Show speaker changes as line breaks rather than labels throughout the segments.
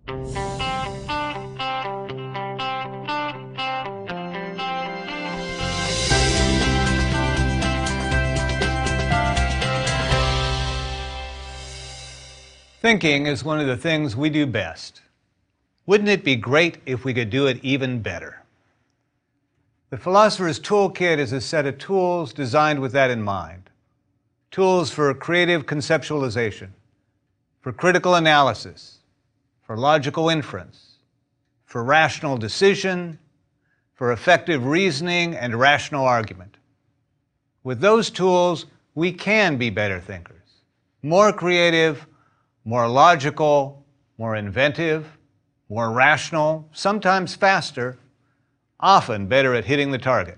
Thinking is one of the things we do best. Wouldn't it be great if we could do it even better? The Philosopher's Toolkit is a set of tools designed with that in mind. Tools for creative conceptualization, for critical analysis, for logical inference, for rational decision, for effective reasoning and rational argument. With those tools, we can be better thinkers, more creative, more logical, more inventive, more rational, sometimes faster, often better at hitting the target.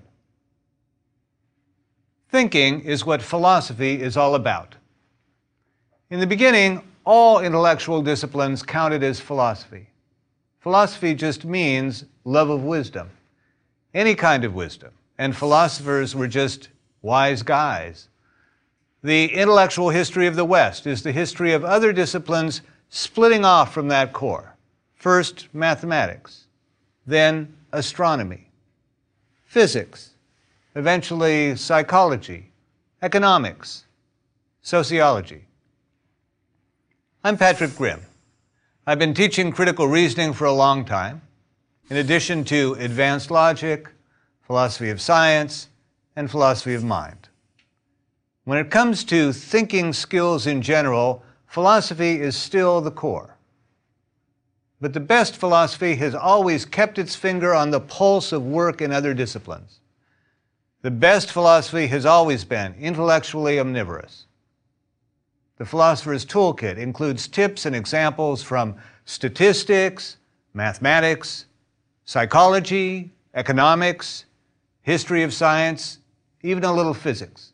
Thinking is what philosophy is all about. In the beginning, all intellectual disciplines counted as philosophy. Philosophy just means love of wisdom, any kind of wisdom, and philosophers were just wise guys. The intellectual history of the West is the history of other disciplines splitting off from that core. First, mathematics, then astronomy, physics, eventually psychology, economics, sociology. I'm Patrick Grimm. I've been teaching critical reasoning for a long time, in addition to advanced logic, philosophy of science, and philosophy of mind. When it comes to thinking skills in general, philosophy is still the core. But the best philosophy has always kept its finger on the pulse of work in other disciplines. The best philosophy has always been intellectually omnivorous. The Philosopher's Toolkit includes tips and examples from statistics, mathematics, psychology, economics, history of science, even a little physics.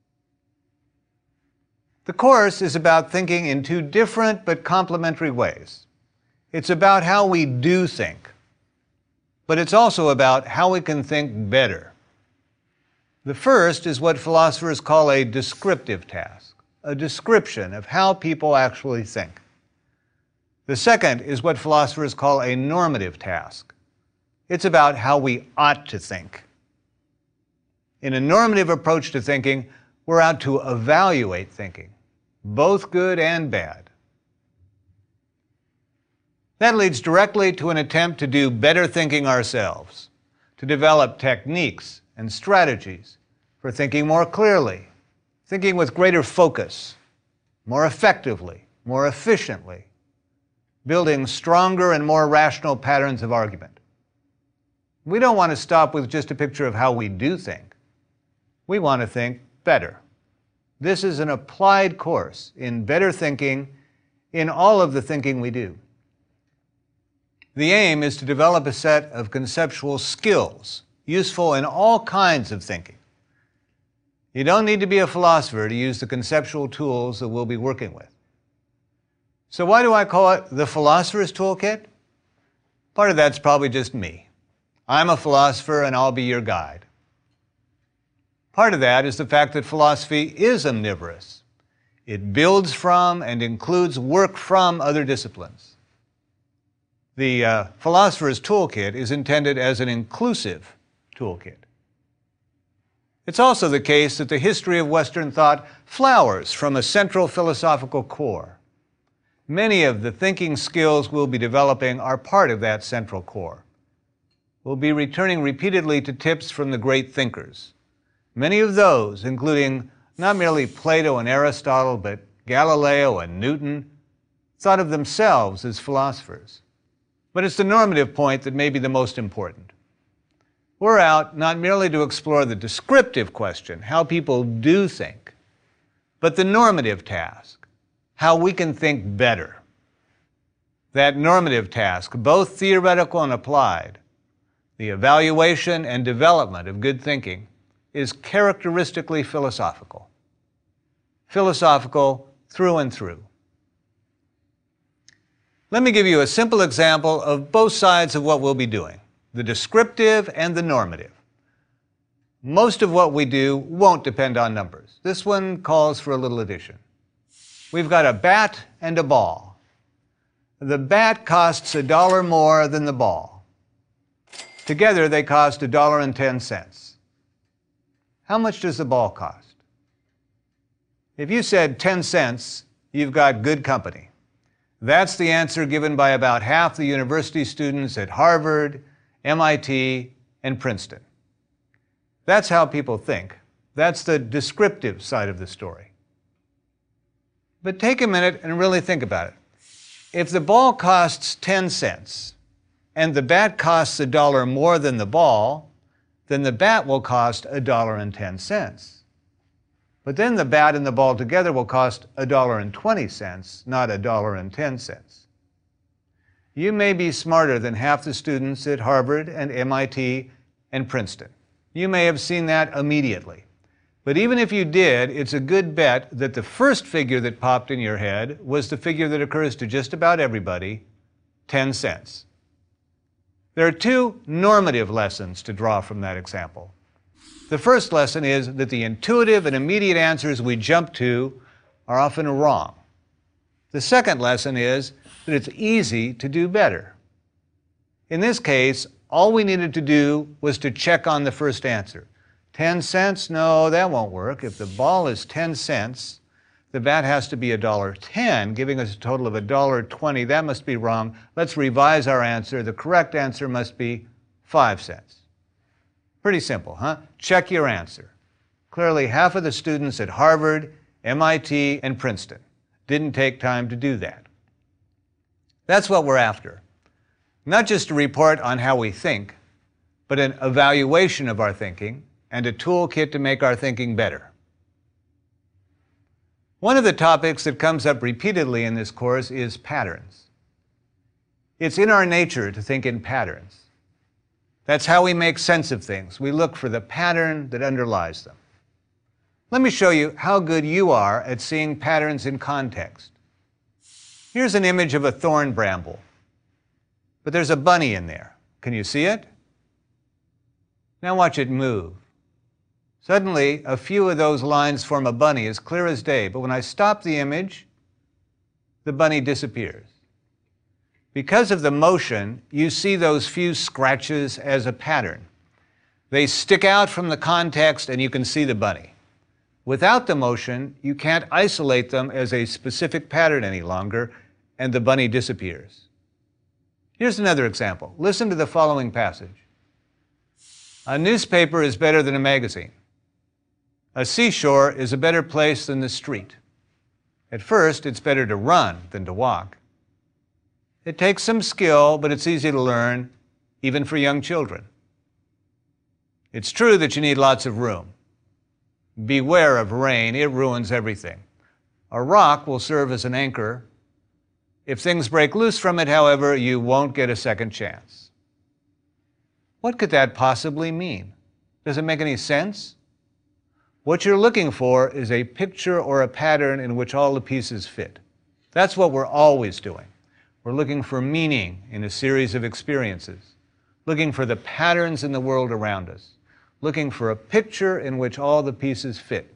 The course is about thinking in two different but complementary ways. It's about how we do think, but it's also about how we can think better. The first is what philosophers call a descriptive task, a description of how people actually think. The second is what philosophers call a normative task. It's about how we ought to think. In a normative approach to thinking, we're out to evaluate thinking, both good and bad. That leads directly to an attempt to do better thinking ourselves, to develop techniques and strategies for thinking more clearly, thinking with greater focus, more effectively, more efficiently, building stronger and more rational patterns of argument. We don't want to stop with just a picture of how we do think. We want to think better. This is an applied course in better thinking in all of the thinking we do. The aim is to develop a set of conceptual skills useful in all kinds of thinking. You don't need to be a philosopher to use the conceptual tools that we'll be working with. So why do I call it the Philosopher's Toolkit? Part of that's probably just me. I'm a philosopher and I'll be your guide. Part of that is the fact that philosophy is omnivorous. It builds from and includes work from other disciplines. The Philosopher's Toolkit is intended as an inclusive toolkit. It's also the case that the history of Western thought flowers from a central philosophical core. Many of the thinking skills we'll be developing are part of that central core. We'll be returning repeatedly to tips from the great thinkers. Many of those, including not merely Plato and Aristotle, but Galileo and Newton, thought of themselves as philosophers. But it's the normative point that may be the most important. We're out not merely to explore the descriptive question, how people do think, but the normative task, how we can think better. That normative task, both theoretical and applied, the evaluation and development of good thinking, is characteristically philosophical. Philosophical through and through. Let me give you a simple example of both sides of what we'll be doing, the descriptive and the normative. Most of what we do won't depend on numbers. This one calls for a little addition. We've got a bat and a ball. The bat costs $1 more than the ball. Together they cost $1.10. How much does the ball cost? If you said 10 cents, you've got good company. That's the answer given by about half the university students at Harvard, MIT, and Princeton. That's how people think. That's the descriptive side of the story. But take a minute and really think about it. If the ball costs 10 cents and the bat costs $1 more than the ball, then the bat will cost $1.10. But then the bat and the ball together will cost $1.20, not $1.10. You may be smarter than half the students at Harvard and MIT and Princeton. You may have seen that immediately. But even if you did, it's a good bet that the first figure that popped in your head was the figure that occurs to just about everybody, 10 cents. There are two normative lessons to draw from that example. The first lesson is that the intuitive and immediate answers we jump to are often wrong. The second lesson is that it's easy to do better. In this case, all we needed to do was to check on the first answer. 10 cents? No, that won't work. If the ball is 10 cents, the bat has to be $1.10, giving us a total of $1.20. That must be wrong. Let's revise our answer. The correct answer must be 5 cents. Pretty simple, huh? Check your answer. Clearly, half of the students at Harvard, MIT, and Princeton didn't take time to do that. That's what we're after. Not just a report on how we think, but an evaluation of our thinking and a toolkit to make our thinking better. One of the topics that comes up repeatedly in this course is patterns. It's in our nature to think in patterns. That's how we make sense of things. We look for the pattern that underlies them. Let me show you how good you are at seeing patterns in context. Here's an image of a thorn bramble, but there's a bunny in there. Can you see it? Now watch it move. Suddenly, a few of those lines form a bunny as clear as day, but when I stop the image, the bunny disappears. Because of the motion, you see those few scratches as a pattern. They stick out from the context and you can see the bunny. Without the motion, you can't isolate them as a specific pattern any longer, and the bunny disappears. Here's another example. Listen to the following passage. A newspaper is better than a magazine. A seashore is a better place than the street. At first, it's better to run than to walk. It takes some skill, but it's easy to learn, even for young children. It's true that you need lots of room. Beware of rain, it ruins everything. A rock will serve as an anchor. If things break loose from it, however, you won't get a second chance. What could that possibly mean? Does it make any sense? What you're looking for is a picture or a pattern in which all the pieces fit. That's what we're always doing. We're looking for meaning in a series of experiences, looking for the patterns in the world around us, looking for a picture in which all the pieces fit.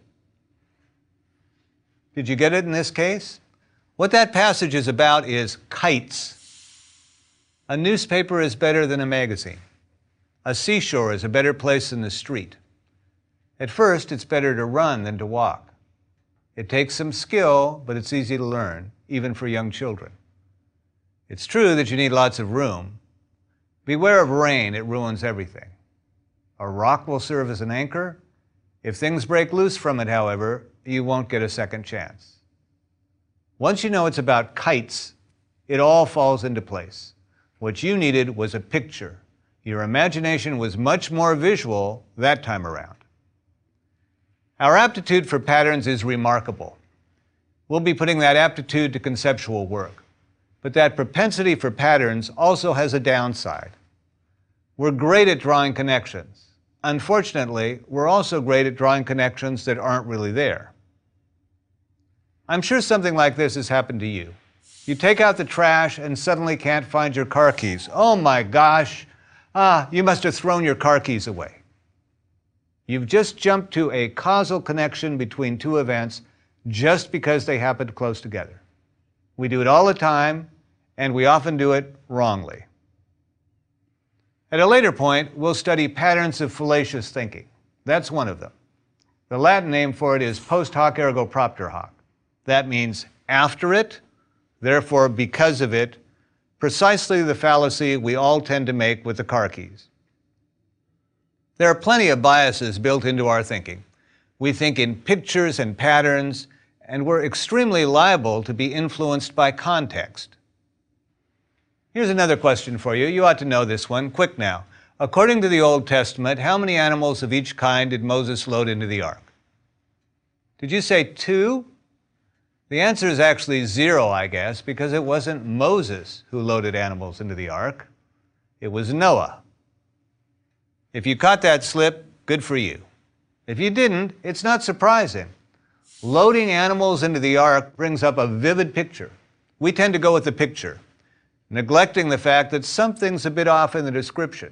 Did you get it in this case? What that passage is about is kites. A newspaper is better than a magazine. A seashore is a better place than the street. At first, it's better to run than to walk. It takes some skill, but it's easy to learn, even for young children. It's true that you need lots of room. Beware of rain, it ruins everything. A rock will serve as an anchor. If things break loose from it, however, you won't get a second chance. Once you know it's about kites, it all falls into place. What you needed was a picture. Your imagination was much more visual that time around. Our aptitude for patterns is remarkable. We'll be putting that aptitude to conceptual work. But that propensity for patterns also has a downside. We're great at drawing connections. Unfortunately, we're also great at drawing connections that aren't really there. I'm sure something like this has happened to you. You take out the trash and suddenly can't find your car keys. Oh my gosh! You must have thrown your car keys away. You've just jumped to a causal connection between two events just because they happened close together. We do it all the time, and we often do it wrongly. At a later point, we'll study patterns of fallacious thinking. That's one of them. The Latin name for it is post hoc ergo propter hoc. That means after it, therefore because of it, precisely the fallacy we all tend to make with the car keys. There are plenty of biases built into our thinking. We think in pictures and patterns, and we're extremely liable to be influenced by context. Here's another question for you. You ought to know this one. Quick now. According to the Old Testament, how many animals of each kind did Moses load into the ark? Did you say 2? The answer is actually 0, I guess, because it wasn't Moses who loaded animals into the ark. It was Noah. If you caught that slip, good for you. If you didn't, it's not surprising. Loading animals into the ark brings up a vivid picture. We tend to go with the picture, neglecting the fact that something's a bit off in the description.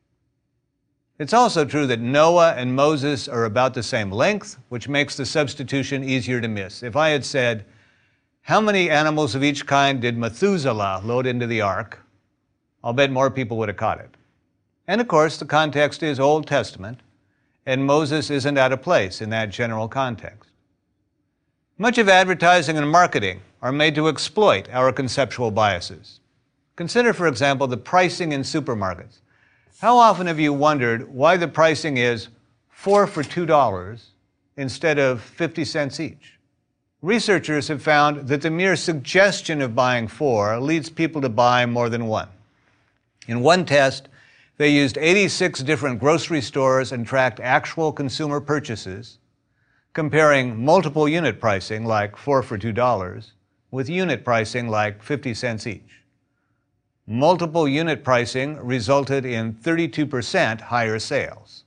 It's also true that Noah and Moses are about the same length, which makes the substitution easier to miss. If I had said, how many animals of each kind did Methuselah load into the ark? I'll bet more people would have caught it. And of course, the context is Old Testament, and Moses isn't out of place in that general context. Much of advertising and marketing are made to exploit our conceptual biases. Consider, for example, the pricing in supermarkets. How often have you wondered why the pricing is 4 for $2 instead of 50 cents each? Researchers have found that the mere suggestion of buying 4 leads people to buy more than 1. In one test, they used 86 different grocery stores and tracked actual consumer purchases, comparing multiple unit pricing, like 4 for $2, with unit pricing like 50 cents each. Multiple unit pricing resulted in 32% higher sales.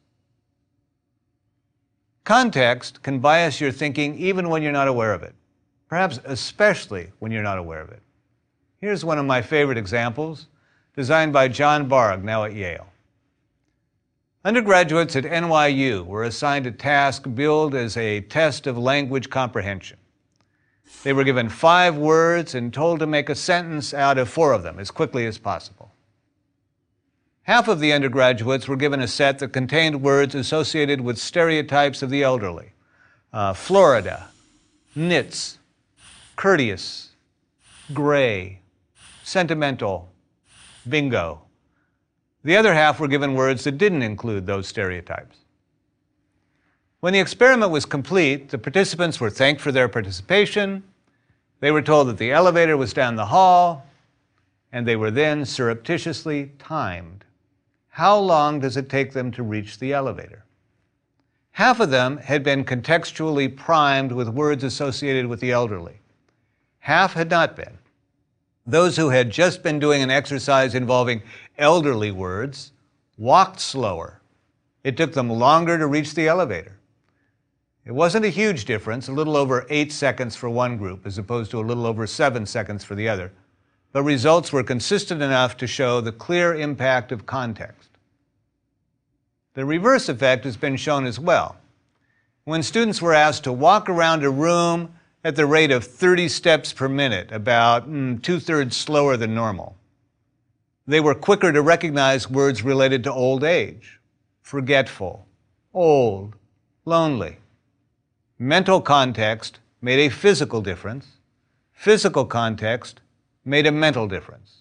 Context can bias your thinking even when you're not aware of it, perhaps especially when you're not aware of it. Here's one of my favorite examples, designed by John Bargh, now at Yale. Undergraduates at NYU were assigned a task billed as a test of language comprehension. They were given 5 words and told to make a sentence out of 4 of them as quickly as possible. Half of the undergraduates were given a set that contained words associated with stereotypes of the elderly. Florida, knits, courteous, gray, sentimental, bingo. The other half were given words that didn't include those stereotypes. When the experiment was complete, the participants were thanked for their participation, they were told that the elevator was down the hall, and they were then surreptitiously timed. How long does it take them to reach the elevator? Half of them had been contextually primed with words associated with the elderly. Half had not been. Those who had just been doing an exercise involving elderly words walked slower. It took them longer to reach the elevator. It wasn't a huge difference, a little over 8 seconds for one group as opposed to a little over 7 seconds for the other, but results were consistent enough to show the clear impact of context. The reverse effect has been shown as well. When students were asked to walk around a room at the rate of 30 steps per minute, about 2/3 slower than normal, they were quicker to recognize words related to old age, forgetful, old, lonely. Mental context made a physical difference. Physical context made a mental difference.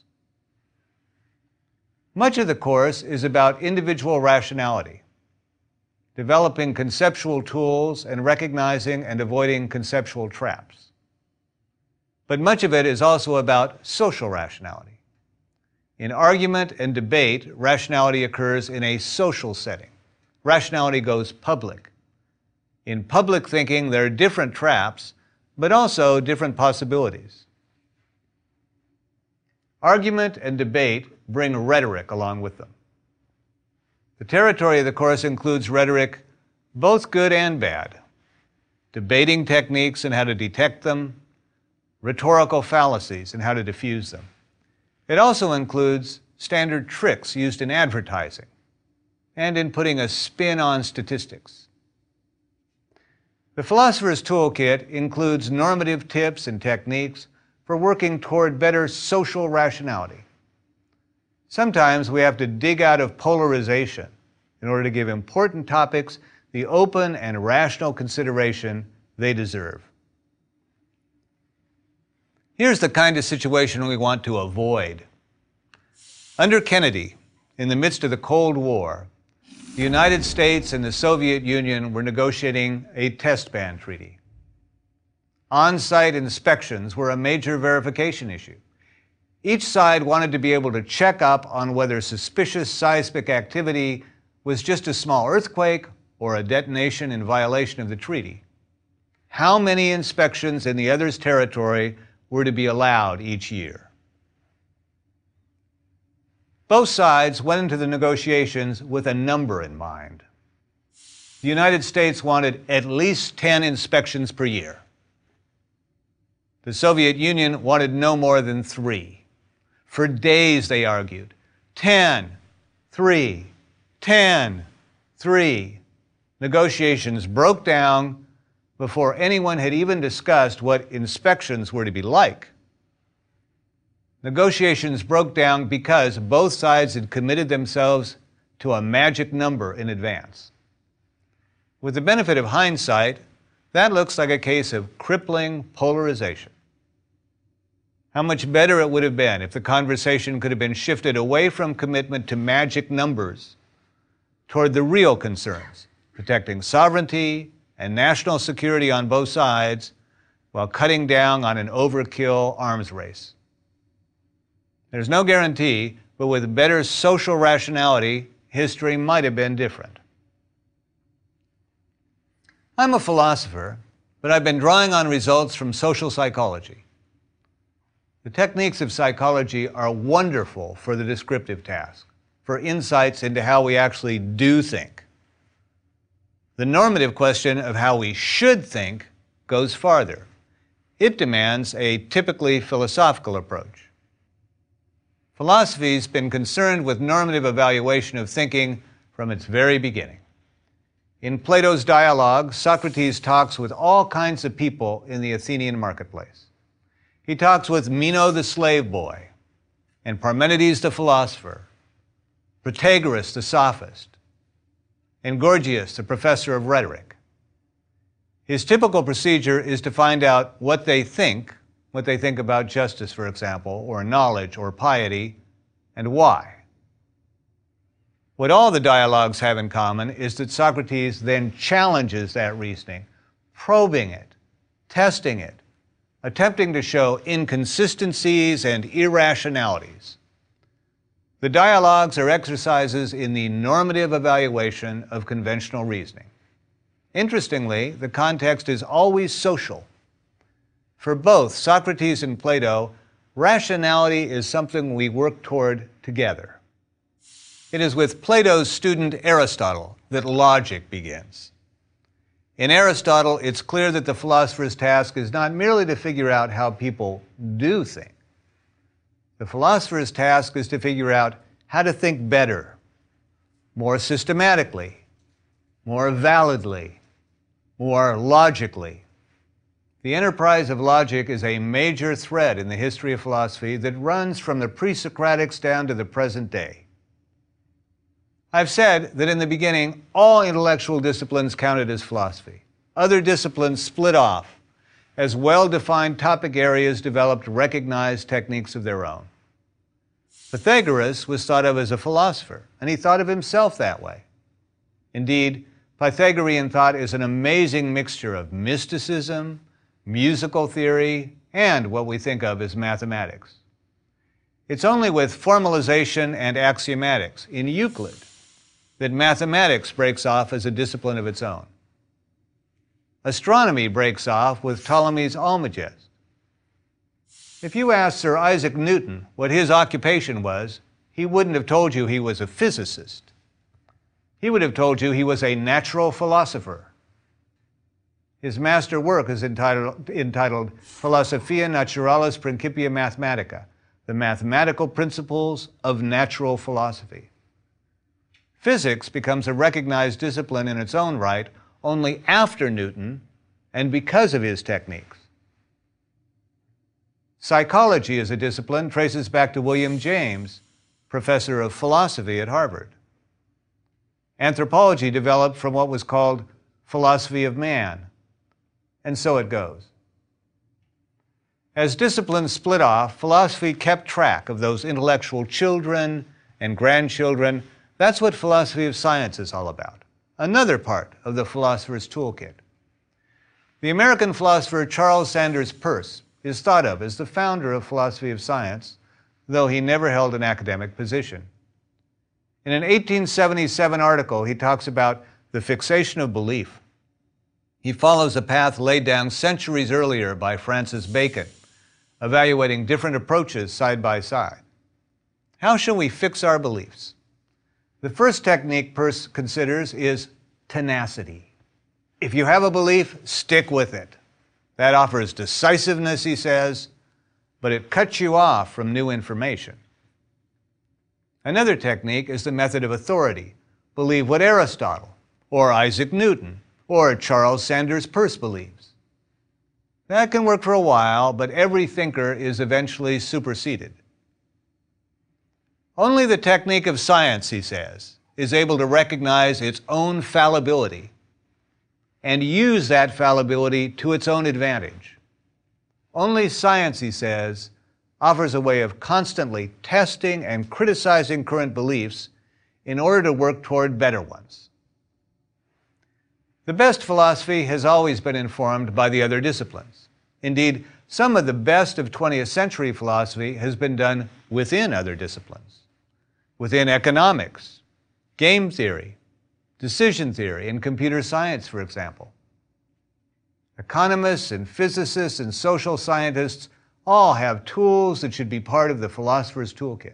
Much of the course is about individual rationality, developing conceptual tools and recognizing and avoiding conceptual traps. But much of it is also about social rationality. In argument and debate, rationality occurs in a social setting. Rationality goes public. In public thinking, there are different traps, but also different possibilities. Argument and debate bring rhetoric along with them. The territory of the course includes rhetoric, both good and bad, debating techniques and how to detect them, rhetorical fallacies and how to diffuse them. It also includes standard tricks used in advertising and in putting a spin on statistics. The Philosopher's Toolkit includes normative tips and techniques for working toward better social rationality. Sometimes we have to dig out of polarization in order to give important topics the open and rational consideration they deserve. Here's the kind of situation we want to avoid. Under Kennedy, in the midst of the Cold War, the United States and the Soviet Union were negotiating a test ban treaty. On-site inspections were a major verification issue. Each side wanted to be able to check up on whether suspicious seismic activity was just a small earthquake or a detonation in violation of the treaty. How many inspections in the other's territory were to be allowed each year? Both sides went into the negotiations with a number in mind. The United States wanted at least 10 inspections per year. The Soviet Union wanted no more than 3. For days they argued, 10, 3, 10, 3. Negotiations broke down before anyone had even discussed what inspections were to be like. Negotiations broke down because both sides had committed themselves to a magic number in advance. With the benefit of hindsight, that looks like a case of crippling polarization. How much better it would have been if the conversation could have been shifted away from commitment to magic numbers toward the real concerns, protecting sovereignty and national security on both sides while cutting down on an overkill arms race. There's no guarantee, but with better social rationality, history might have been different. I'm a philosopher, but I've been drawing on results from social psychology. The techniques of psychology are wonderful for the descriptive task, for insights into how we actually do think. The normative question of how we should think goes farther. It demands a typically philosophical approach. Philosophy's been concerned with normative evaluation of thinking from its very beginning. In Plato's dialogue, Socrates talks with all kinds of people in the Athenian marketplace. He talks with Meno the slave boy, and Parmenides the philosopher, Protagoras the sophist, and Gorgias the professor of rhetoric. His typical procedure is to find out what they think about justice, for example, or knowledge or piety, and why. What all the dialogues have in common is that Socrates then challenges that reasoning, probing it, testing it, attempting to show inconsistencies and irrationalities. The dialogues are exercises in the normative evaluation of conventional reasoning. Interestingly, the context is always social. For both Socrates and Plato, rationality is something we work toward together. It is with Plato's student Aristotle that logic begins. In Aristotle, it's clear that the philosopher's task is not merely to figure out how people do think. The philosopher's task is to figure out how to think better, more systematically, more validly, more logically. The enterprise of logic is a major thread in the history of philosophy that runs from the pre-Socratics down to the present day. I've said that in the beginning, all intellectual disciplines counted as philosophy. Other disciplines split off as well-defined topic areas developed recognized techniques of their own. Pythagoras was thought of as a philosopher, and he thought of himself that way. Indeed, Pythagorean thought is an amazing mixture of mysticism, musical theory, and what we think of as mathematics. It's only with formalization and axiomatics in Euclid that mathematics breaks off as a discipline of its own. Astronomy breaks off with Ptolemy's Almagest. If you asked Sir Isaac Newton what his occupation was, he wouldn't have told you he was a physicist. He would have told you he was a natural philosopher. His master work is entitled Philosophia Naturalis Principia Mathematica, the mathematical principles of natural philosophy. Physics becomes a recognized discipline in its own right only after Newton and because of his techniques. Psychology as a discipline traces back to William James, professor of philosophy at Harvard. Anthropology developed from what was called philosophy of man, and so it goes. As disciplines split off, philosophy kept track of those intellectual children and grandchildren. That's what philosophy of science is all about, another part of the philosopher's toolkit. The American philosopher Charles Sanders Peirce is thought of as the founder of philosophy of science, though he never held an academic position. In an 1877 article, he talks about the fixation of belief. He follows a path laid down centuries earlier by Francis Bacon, evaluating different approaches side by side. How shall we fix our beliefs? The first technique Peirce considers is tenacity. If you have a belief, stick with it. That offers decisiveness, he says, but it cuts you off from new information. Another technique is the method of authority. Believe what Aristotle, or Isaac Newton, or Charles Sanders Peirce believes. That can work for a while, but every thinker is eventually superseded. Only the technique of science, he says, is able to recognize its own fallibility and use that fallibility to its own advantage. Only science, he says, offers a way of constantly testing and criticizing current beliefs in order to work toward better ones. The best philosophy has always been informed by the other disciplines. Indeed, some of the best of 20th century philosophy has been done within other disciplines, within economics, game theory, decision theory, and computer science, for example. Economists and physicists and social scientists all have tools that should be part of the philosopher's toolkit.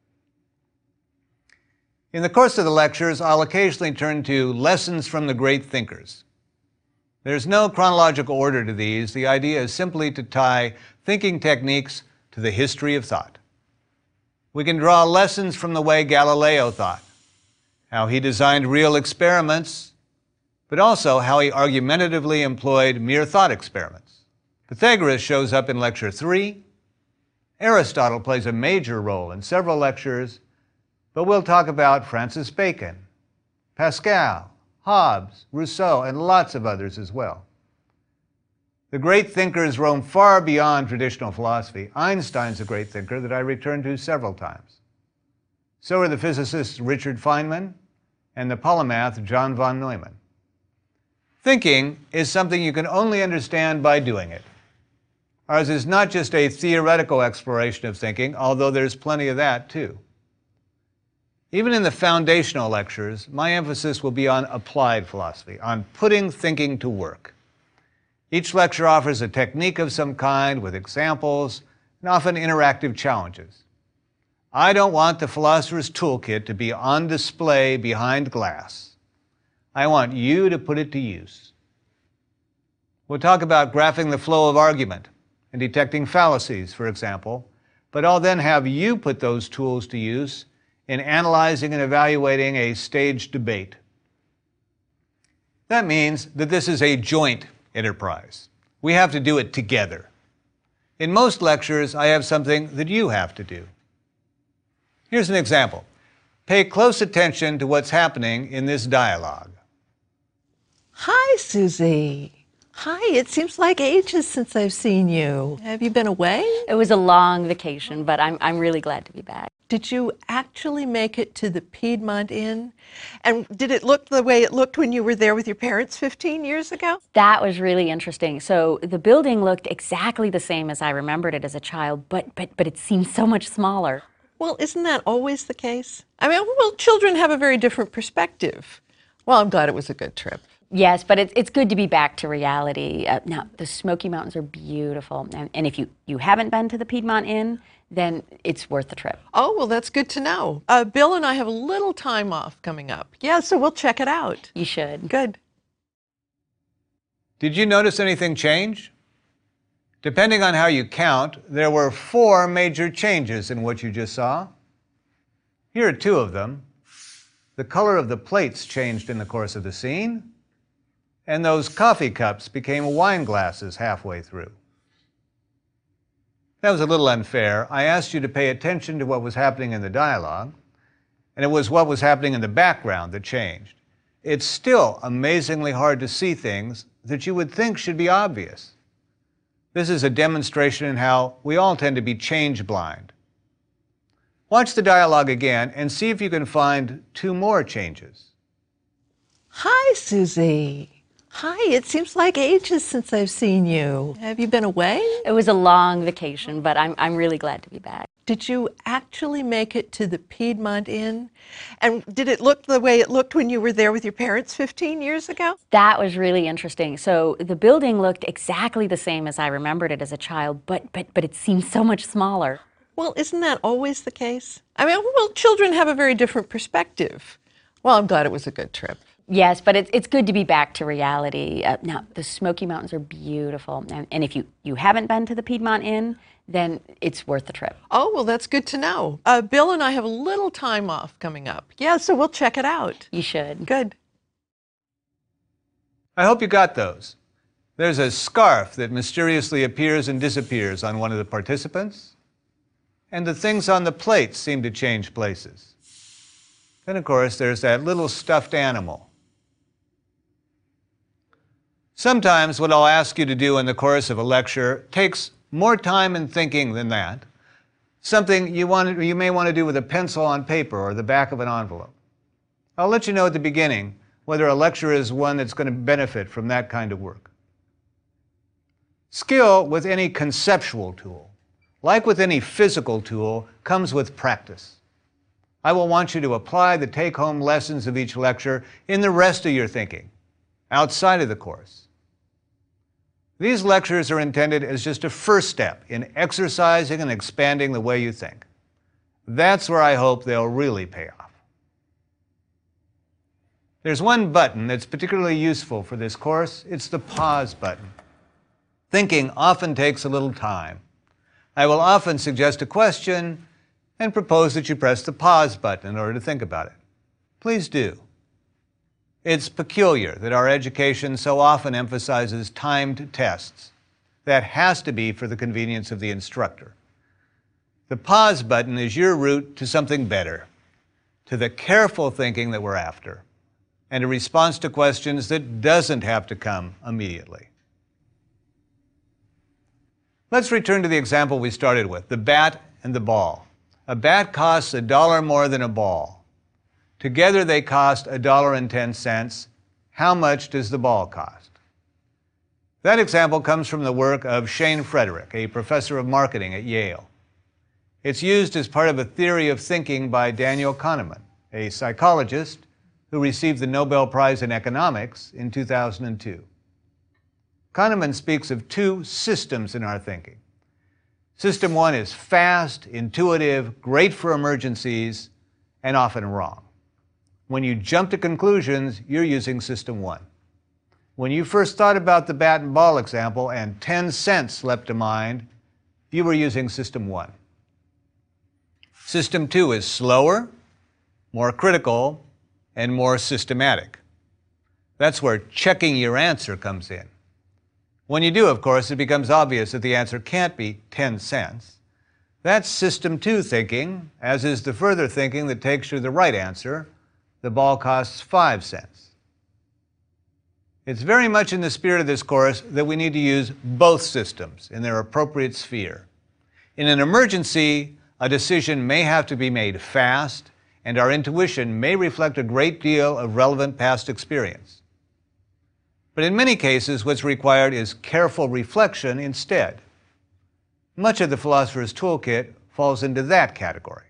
In the course of the lectures, I'll occasionally turn to lessons from the great thinkers. There's no chronological order to these. The idea is simply to tie thinking techniques to the history of thought. We can draw lessons from the way Galileo thought, how he designed real experiments, but also how he argumentatively employed mere thought experiments. Pythagoras shows up in Lecture 3. Aristotle plays a major role in several lectures, but we'll talk about Francis Bacon, Pascal, Hobbes, Rousseau, and lots of others as well. The great thinkers roam far beyond traditional philosophy. Einstein's a great thinker that I return to several times. So are the physicists Richard Feynman and the polymath John von Neumann. Thinking is something you can only understand by doing it. Ours is not just a theoretical exploration of thinking, although there's plenty of that too. Even in the foundational lectures, my emphasis will be on applied philosophy, on putting thinking to work. Each lecture offers a technique of some kind with examples and often interactive challenges. I don't want the philosopher's toolkit to be on display behind glass. I want you to put it to use. We'll talk about graphing the flow of argument and detecting fallacies, for example, but I'll then have you put those tools to use in analyzing and evaluating a staged debate. That means that this is a joint enterprise. We have to do it together. In most lectures, I have something that you have to do. Here's an example. Pay close attention to what's happening in this dialogue.
Hi, Susie. Hi, it seems like ages since I've seen you. Have you been away?
It was a long vacation, but I'm really glad to be back.
Did you actually make it to the Piedmont Inn? And did it look the way it looked when you were there with your parents 15 years ago?
That was really interesting. So the building looked exactly the same as I remembered it as a child, but it seemed so much smaller.
Well, isn't that always the case? I mean, well, children have a very different perspective. Well, I'm glad it was a good trip.
Yes, but it's good to be back to reality. Now, the Smoky Mountains are beautiful. And if you haven't been to the Piedmont Inn, then it's worth the trip.
Oh, well, that's good to know. Bill and I have a little time off coming up. Yeah, so we'll check it out.
You should.
Good.
Did you notice anything change? Depending on how you count, there were 4 major changes in what you just saw. Here are 2 of them. The color of the plates changed in the course of the scene, and those coffee cups became wine glasses halfway through. That was a little unfair. I asked you to pay attention to what was happening in the dialogue, and it was what was happening in the background that changed. It's still amazingly hard to see things that you would think should be obvious. This is a demonstration in how we all tend to be change blind. Watch the dialogue again and see if you can find two more changes.
Hi, Susie. Hi, it seems like ages since I've seen you. Have you been away?
It was a long vacation, but I'm really glad to be back.
Did you actually make it to the Piedmont Inn? And did it look the way it looked when you were there with your parents 15 years ago?
That was really interesting. So the building looked exactly the same as I remembered it as a child, but it seemed so much smaller.
Well, isn't that always the case? I mean, well, children have a very different perspective. Well, I'm glad it was a good trip.
Yes, but it's good to be back to reality. Now, the Smoky Mountains are beautiful. And if you haven't been to the Piedmont Inn, then it's worth the trip.
Oh, well, that's good to know. Bill and I have a little time off coming up. Yeah, so we'll check it out.
You should.
Good.
I hope you got those. There's a scarf that mysteriously appears and disappears on one of the participants, and the things on the plates seem to change places. Then, of course, there's that little stuffed animal. Sometimes what I'll ask you to do in the course of a lecture takes more time and thinking than that. Something you may want to do with a pencil on paper or the back of an envelope. I'll let you know at the beginning whether a lecture is one that's going to benefit from that kind of work. Skill with any conceptual tool, like with any physical tool, comes with practice. I will want you to apply the take-home lessons of each lecture in the rest of your thinking, outside of the course. These lectures are intended as just a first step in exercising and expanding the way you think. That's where I hope they'll really pay off. There's one button that's particularly useful for this course. It's the pause button. Thinking often takes a little time. I will often suggest a question and propose that you press the pause button in order to think about it. Please do. It's peculiar that our education so often emphasizes timed tests. That has to be for the convenience of the instructor. The pause button is your route to something better, to the careful thinking that we're after, and a response to questions that doesn't have to come immediately. Let's return to the example we started with, the bat and the ball. A bat costs $1 more than a ball. Together they cost $1.10. How much does the ball cost? That example comes from the work of Shane Frederick, a professor of marketing at Yale. It's used as part of a theory of thinking by Daniel Kahneman, a psychologist who received the Nobel Prize in Economics in 2002. Kahneman speaks of two systems in our thinking. System one is fast, intuitive, great for emergencies, and often wrong. When you jump to conclusions, you're using system one. When you first thought about the bat and ball example and 10 cents leapt to mind, you were using system one. System two is slower, more critical, and more systematic. That's where checking your answer comes in. When you do, of course, it becomes obvious that the answer can't be 10 cents. That's system two thinking, as is the further thinking that takes you to the right answer. The ball costs 5 cents. It's very much in the spirit of this course that we need to use both systems in their appropriate sphere. In an emergency, a decision may have to be made fast, and our intuition may reflect a great deal of relevant past experience. But in many cases, what's required is careful reflection instead. Much of the philosopher's toolkit falls into that category.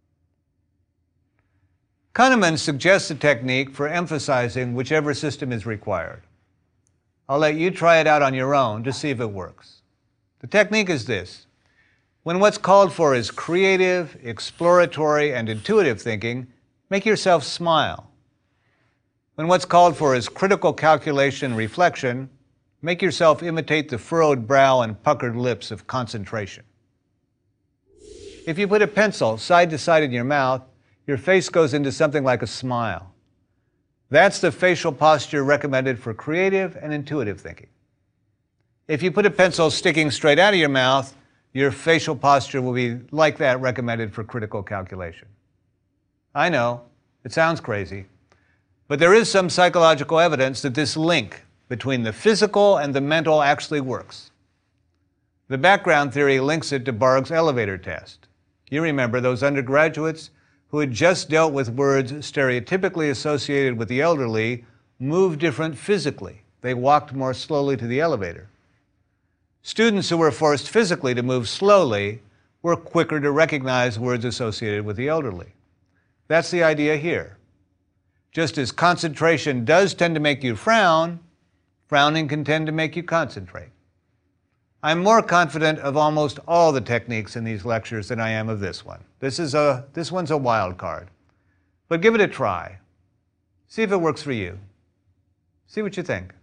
Kahneman suggests a technique for emphasizing whichever system is required. I'll let you try it out on your own to see if it works. The technique is this. When what's called for is creative, exploratory, and intuitive thinking, make yourself smile. When what's called for is critical calculation and reflection, make yourself imitate the furrowed brow and puckered lips of concentration. If you put a pencil side to side in your mouth, your face goes into something like a smile. That's the facial posture recommended for creative and intuitive thinking. If you put a pencil sticking straight out of your mouth, your facial posture will be like that recommended for critical calculation. I know, it sounds crazy, but there is some psychological evidence that this link between the physical and the mental actually works. The background theory links it to Barg's elevator test. You remember those undergraduates who had just dealt with words stereotypically associated with the elderly moved different physically. They walked more slowly to the elevator. Students who were forced physically to move slowly were quicker to recognize words associated with the elderly. That's the idea here. Just as concentration does tend to make you frown, frowning can tend to make you concentrate. I'm more confident of almost all the techniques in these lectures than I am of this one. This one's a wild card. But give it a try. See if it works for you. See what you think.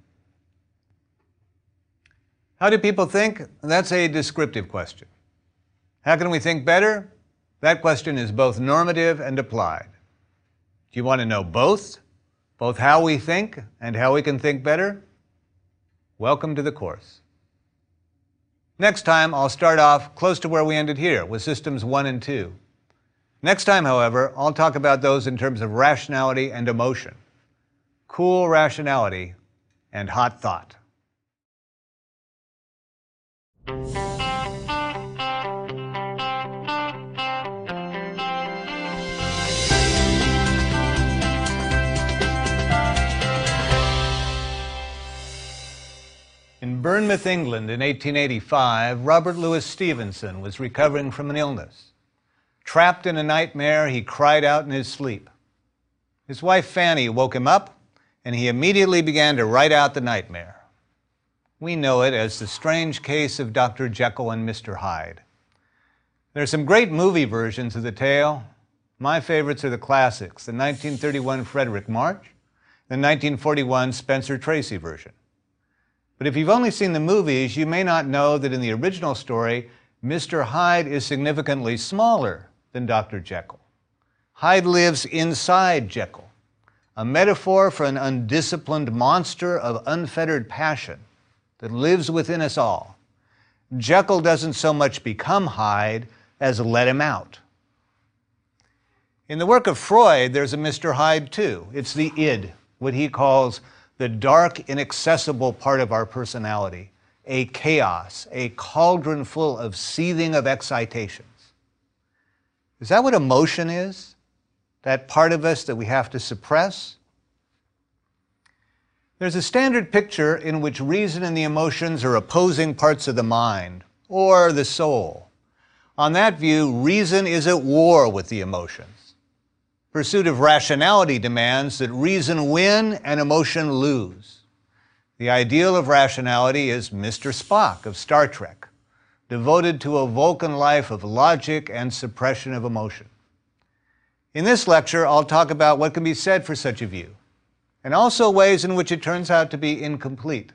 How do people think? That's a descriptive question. How can we think better? That question is both normative and applied. Do you want to know both? Both how we think and how we can think better? Welcome to the course. Next time, I'll start off close to where we ended here, with systems 1 and 2. Next time, however, I'll talk about those in terms of rationality and emotion. Cool rationality and hot thought. In Bournemouth, England, in 1885, Robert Louis Stevenson was recovering from an illness. Trapped in a nightmare, he cried out in his sleep. His wife Fanny woke him up, and he immediately began to write out the nightmare. We know it as the strange case of Dr. Jekyll and Mr. Hyde. There are some great movie versions of the tale. My favorites are the classics, the 1931 Frederick March, the 1941 Spencer Tracy version. But if you've only seen the movies, you may not know that in the original story, Mr. Hyde is significantly smaller than Dr. Jekyll. Hyde lives inside Jekyll, a metaphor for an undisciplined monster of unfettered passion that lives within us all. Jekyll doesn't so much become Hyde as let him out. In the work of Freud, there's a Mr. Hyde too. It's the id, what he calls the dark, inaccessible part of our personality, a chaos, a cauldron full of seething of excitations. Is that what emotion is? That part of us that we have to suppress? There's a standard picture in which reason and the emotions are opposing parts of the mind, or the soul. On that view, reason is at war with the emotions. Pursuit of rationality demands that reason win and emotion lose. The ideal of rationality is Mr. Spock of Star Trek, devoted to a Vulcan life of logic and suppression of emotion. In this lecture, I'll talk about what can be said for such a view, and also ways in which it turns out to be incomplete.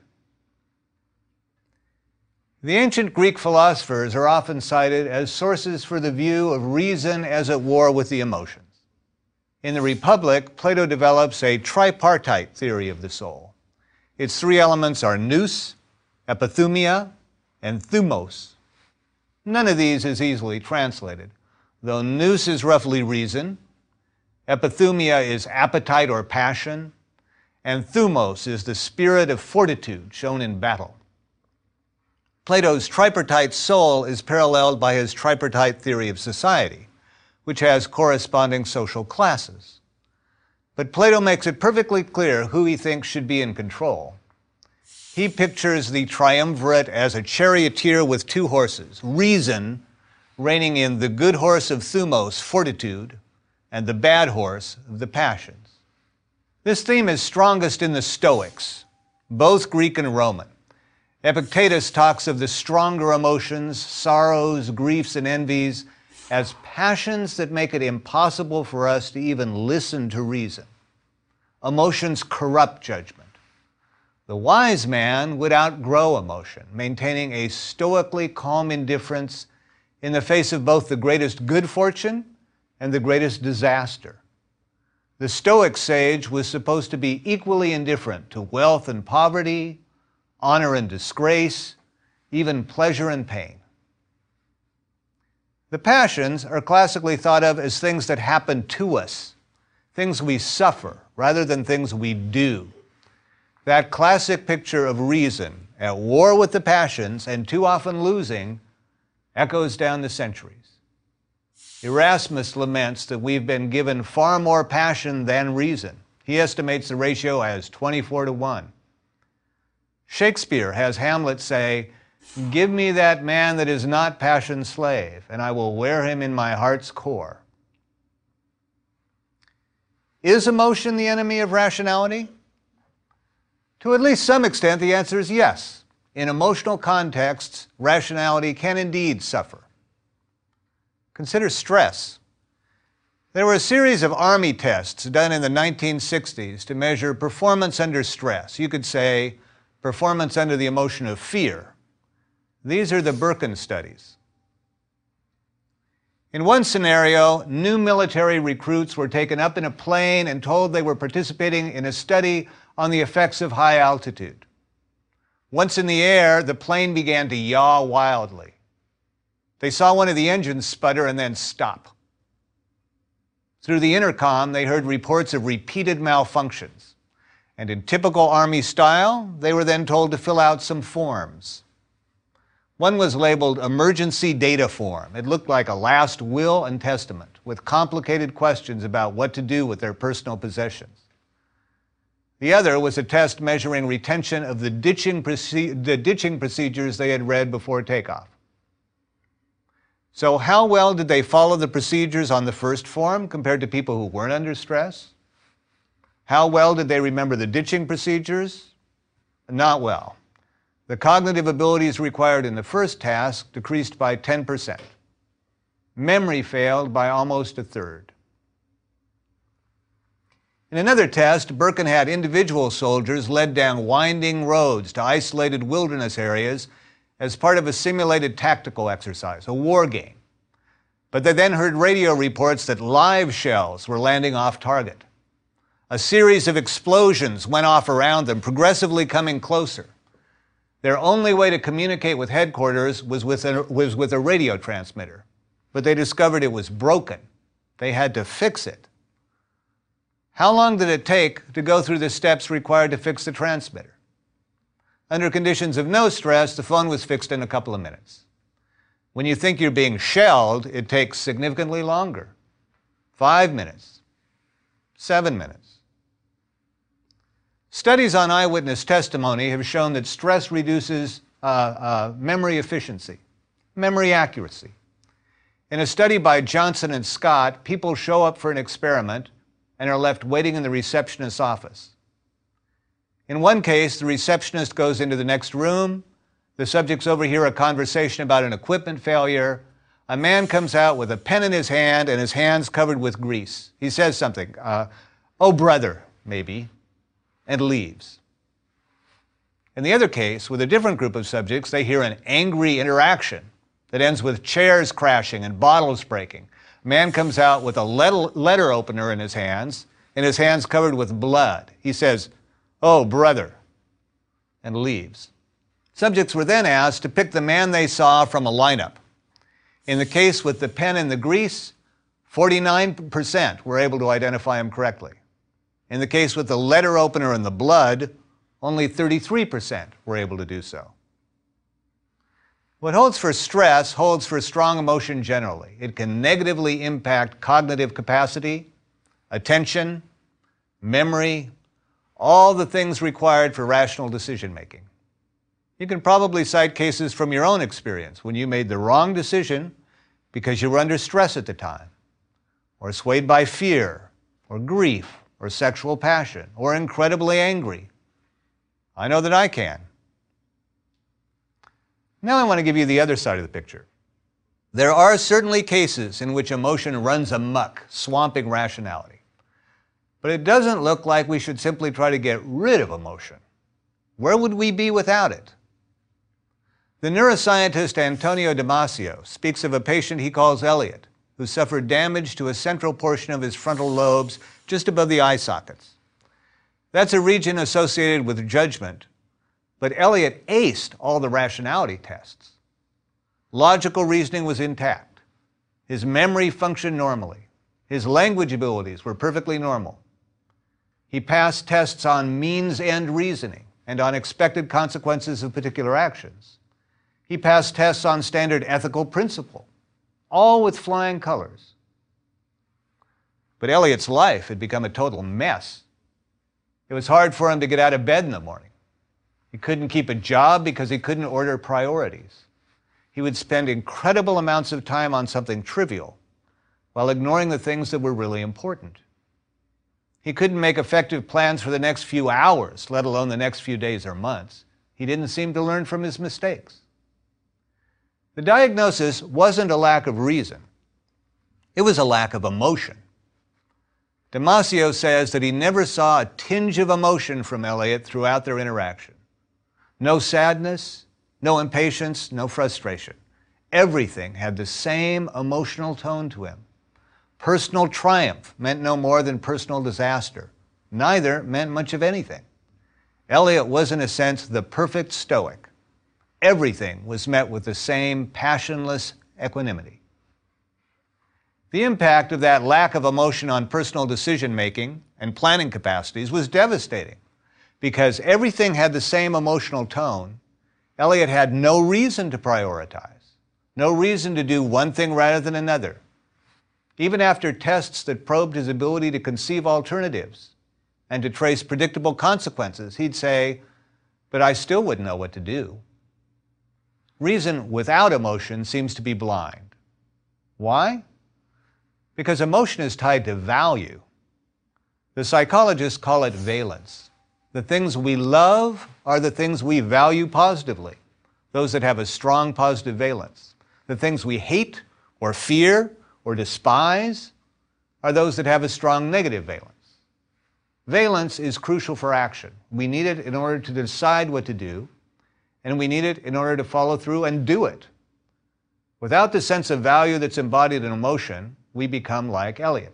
The ancient Greek philosophers are often cited as sources for the view of reason as at war with the emotions. In the Republic, Plato develops a tripartite theory of the soul. Its three elements are nous, epithumia, and thumos. None of these is easily translated, though nous is roughly reason, epithumia is appetite or passion, and thumos is the spirit of fortitude shown in battle. Plato's tripartite soul is paralleled by his tripartite theory of society, which has corresponding social classes. But Plato makes it perfectly clear who he thinks should be in control. He pictures the triumvirate as a charioteer with two horses, reason reigning in the good horse of thumos, fortitude, and the bad horse of the passions. This theme is strongest in the Stoics, both Greek and Roman. Epictetus talks of the stronger emotions, sorrows, griefs, and envies, as passions that make it impossible for us to even listen to reason. Emotions corrupt judgment. The wise man would outgrow emotion, maintaining a stoically calm indifference in the face of both the greatest good fortune and the greatest disaster. The Stoic sage was supposed to be equally indifferent to wealth and poverty, honor and disgrace, even pleasure and pain. The passions are classically thought of as things that happen to us, things we suffer, rather than things we do. That classic picture of reason at war with the passions and too often losing echoes down the centuries. Erasmus laments that we've been given far more passion than reason. He estimates the ratio as 24-1. Shakespeare has Hamlet say, "Give me that man that is not passion's slave, and I will wear him in my heart's core." Is emotion the enemy of rationality? To at least some extent, the answer is yes. In emotional contexts, rationality can indeed suffer. Consider stress. There were a series of Army tests done in the 1960s to measure performance under stress. You could say performance under the emotion of fear. These are the Birkin studies. In one scenario, new military recruits were taken up in a plane and told they were participating in a study on the effects of high altitude. Once in the air, the plane began to yaw wildly. They saw one of the engines sputter and then stop. Through the intercom, they heard reports of repeated malfunctions. And in typical Army style, they were then told to fill out some forms. One was labeled Emergency Data Form. It looked like a last will and testament, with complicated questions about what to do with their personal possessions. The other was a test measuring retention of the ditching procedures they had read before takeoff. So how well did they follow the procedures on the first form compared to people who weren't under stress? How well did they remember the ditching procedures? Not well. The cognitive abilities required in the first task decreased by 10%. Memory failed by almost a third. In another test, Birkin had individual soldiers led down winding roads to isolated wilderness areas as part of a simulated tactical exercise, a war game. But they then heard radio reports that live shells were landing off target. A series of explosions went off around them, progressively coming closer. Their only way to communicate with headquarters was with a radio transmitter, but they discovered it was broken. They had to fix it. How long did it take to go through the steps required to fix the transmitter? Under conditions of no stress, the phone was fixed in a couple of minutes. When you think you're being shelled, it takes significantly longer. 5 minutes, 7 minutes. Studies on eyewitness testimony have shown that stress reduces memory efficiency, memory accuracy. In a study by Johnson and Scott, people show up for an experiment and are left waiting in the receptionist's office. In one case, the receptionist goes into the next room. The subjects overhear a conversation about an equipment failure. A man comes out with a pen in his hand and his hands covered with grease. He says something, "Oh, brother," maybe, and leaves. In the other case, with a different group of subjects, they hear an angry interaction that ends with chairs crashing and bottles breaking. A man comes out with a letter opener in his hands, and his hands covered with blood. He says, "Oh, brother," and leaves. Subjects were then asked to pick the man they saw from a lineup. In the case with the pen and the grease, 49% were able to identify him correctly. In the case with the letter opener and the blood, only 33% were able to do so. What holds for stress holds for strong emotion generally. It can negatively impact cognitive capacity, attention, memory, all the things required for rational decision making. You can probably cite cases from your own experience when you made the wrong decision because you were under stress at the time, or swayed by fear, or grief, or sexual passion, or incredibly angry. I know that I can. Now I want to give you the other side of the picture. There are certainly cases in which emotion runs amok, swamping rationality. But it doesn't look like we should simply try to get rid of emotion. Where would we be without it? The neuroscientist Antonio Damasio speaks of a patient he calls Elliot, who suffered damage to a central portion of his frontal lobes just above the eye sockets. That's a region associated with judgment, but Elliot aced all the rationality tests. Logical reasoning was intact. His memory functioned normally. His language abilities were perfectly normal. He passed tests on means-end reasoning and on expected consequences of particular actions. He passed tests on standard ethical principle, all with flying colors. But Eliot's life had become a total mess. It was hard for him to get out of bed in the morning. He couldn't keep a job because he couldn't order priorities. He would spend incredible amounts of time on something trivial while ignoring the things that were really important. He couldn't make effective plans for the next few hours, let alone the next few days or months. He didn't seem to learn from his mistakes. The diagnosis wasn't a lack of reason. It was a lack of emotion. Damasio says that he never saw a tinge of emotion from Eliot throughout their interaction. No sadness, no impatience, no frustration. Everything had the same emotional tone to him. Personal triumph meant no more than personal disaster. Neither meant much of anything. Eliot was, in a sense, the perfect Stoic. Everything was met with the same passionless equanimity. The impact of that lack of emotion on personal decision-making and planning capacities was devastating. Because everything had the same emotional tone, Eliot had no reason to prioritize, no reason to do one thing rather than another. Even after tests that probed his ability to conceive alternatives and to trace predictable consequences, he'd say, "But I still wouldn't know what to do." Reason without emotion seems to be blind. Why? Because emotion is tied to value. The psychologists call it valence. The things we love are the things we value positively, those that have a strong positive valence. The things we hate or fear or despise are those that have a strong negative valence. Valence is crucial for action. We need it in order to decide what to do, and we need it in order to follow through and do it. Without the sense of value that's embodied in emotion, we become like Eliot.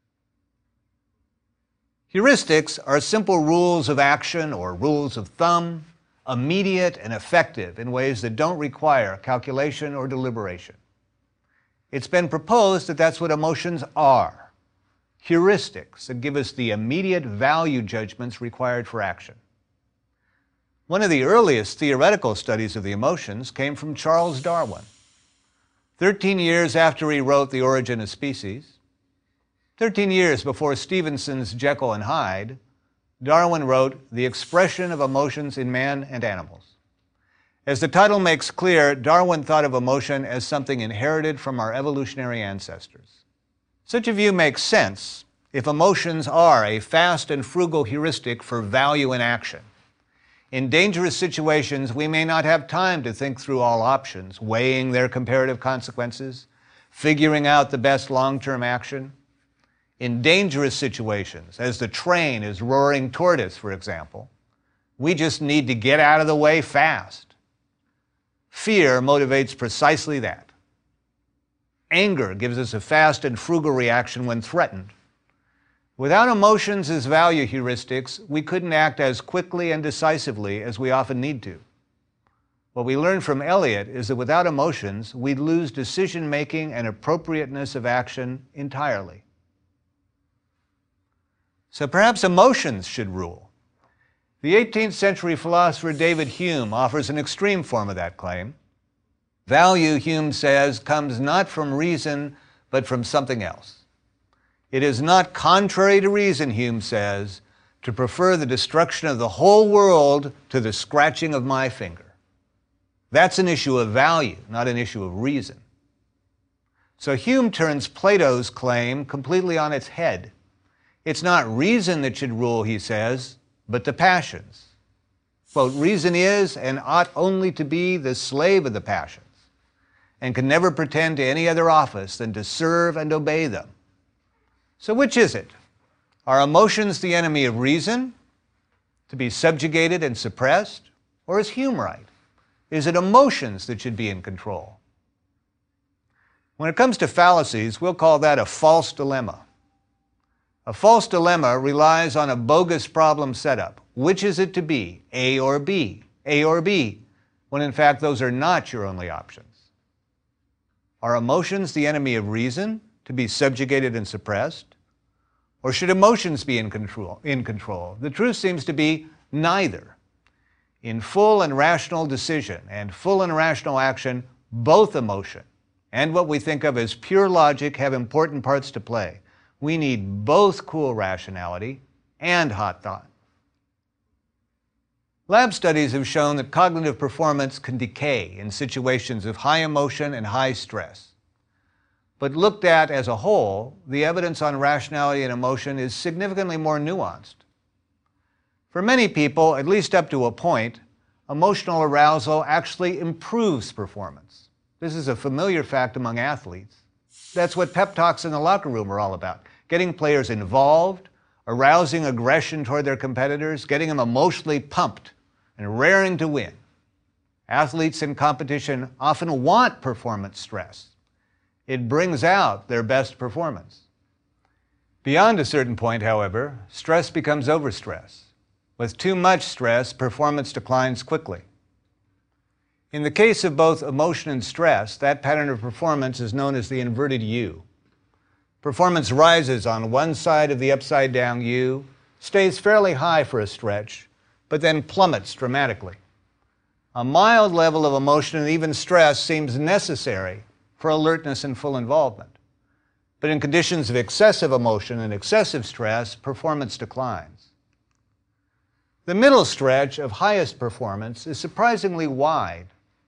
Heuristics are simple rules of action or rules of thumb, immediate and effective in ways that don't require calculation or deliberation. It's been proposed that that's what emotions are, heuristics that give us the immediate value judgments required for action. One of the earliest theoretical studies of the emotions came from Charles Darwin. 13 years after he wrote The Origin of Species, 13 years before Stevenson's Jekyll and Hyde, Darwin wrote The Expression of Emotions in Man and Animals. As the title makes clear, Darwin thought of emotion as something inherited from our evolutionary ancestors. Such a view makes sense if emotions are a fast and frugal heuristic for value in action. In dangerous situations, we may not have time to think through all options, weighing their comparative consequences, figuring out the best long-term action. In dangerous situations, as the train is roaring toward us, for example, we just need to get out of the way fast. Fear motivates precisely that. Anger gives us a fast and frugal reaction when threatened. Without emotions as value heuristics, we couldn't act as quickly and decisively as we often need to. What we learned from Eliot is that without emotions, we'd lose decision-making and appropriateness of action entirely. So perhaps emotions should rule. The 18th century philosopher David Hume offers an extreme form of that claim. Value, Hume says, comes not from reason, but from something else. It is not contrary to reason, Hume says, to prefer the destruction of the whole world to the scratching of my finger. That's an issue of value, not an issue of reason. So Hume turns Plato's claim completely on its head. It's not reason that should rule, he says, but the passions. Quote, reason is and ought only to be the slave of the passions, and can never pretend to any other office than to serve and obey them. So which is it? Are emotions the enemy of reason, to be subjugated and suppressed? Or is Hume right? Is it emotions that should be in control? When it comes to fallacies, we'll call that a false dilemma. A false dilemma relies on a bogus problem setup. Which is it to be, A or B? A or B, when in fact those are not your only options. Are emotions the enemy of reason, to be subjugated and suppressed? Or should emotions be in control? The truth seems to be neither. In full and rational decision and full and rational action, both emotion and what we think of as pure logic have important parts to play. We need both cool rationality and hot thought. Lab studies have shown that cognitive performance can decay in situations of high emotion and high stress. But looked at as a whole, the evidence on rationality and emotion is significantly more nuanced. For many people, at least up to a point, emotional arousal actually improves performance. This is a familiar fact among athletes. That's what pep talks in the locker room are all about. Getting players involved, arousing aggression toward their competitors, getting them emotionally pumped and raring to win. Athletes in competition often want performance stress. It brings out their best performance. Beyond a certain point, however, stress becomes overstress. With too much stress, performance declines quickly. In the case of both emotion and stress, that pattern of performance is known as the inverted U. Performance rises on one side of the upside-down U, stays fairly high for a stretch, but then plummets dramatically. A mild level of emotion and even stress seems necessary for alertness and full involvement. But in conditions of excessive emotion and excessive stress, performance declines. The middle stretch of highest performance is surprisingly wide.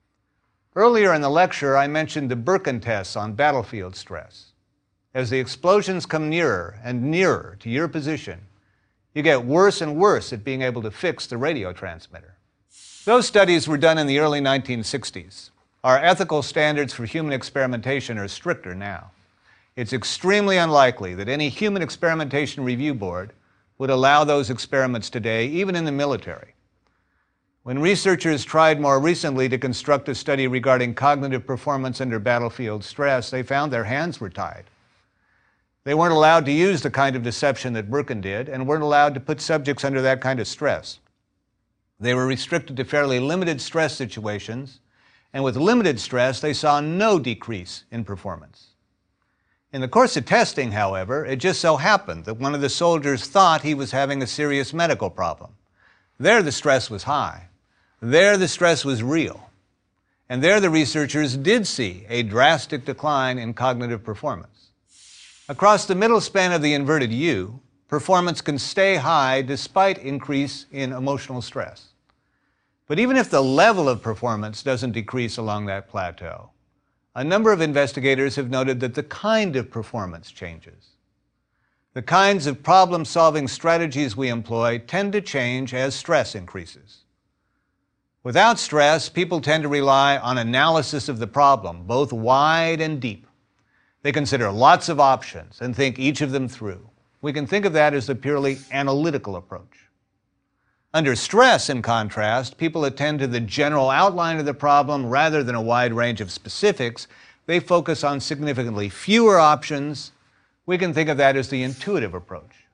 Earlier in the lecture, I mentioned the Birkin tests on battlefield stress. As the explosions come nearer and nearer to your position, you get worse and worse at being able to fix the radio transmitter. Those studies were done in the early 1960s. Our ethical standards for human experimentation are stricter now. It's extremely unlikely that any human experimentation review board would allow those experiments today, even in the military. When researchers tried more recently to construct a study regarding cognitive performance under battlefield stress, they found their hands were tied. They weren't allowed to use the kind of deception that Birkin did and weren't allowed to put subjects under that kind of stress. They were restricted to fairly limited stress situations, and with limited stress, they saw no decrease in performance. In the course of testing, however, it just so happened that one of the soldiers thought he was having a serious medical problem. There the stress was high. There the stress was real. And there the researchers did see a drastic decline in cognitive performance. Across the middle span of the inverted U, performance can stay high despite increase in emotional stress. But even if the level of performance doesn't decrease along that plateau, a number of investigators have noted that the kind of performance changes. The kinds of problem-solving strategies we employ tend to change as stress increases. Without stress, people tend to rely on analysis of the problem, both wide and deep. They consider lots of options and think each of them through. We can think of that as a purely analytical approach. Under stress, in contrast, people attend to the general outline of the problem rather than a wide range of specifics. They focus on significantly fewer options. We can think of that as the intuitive approach.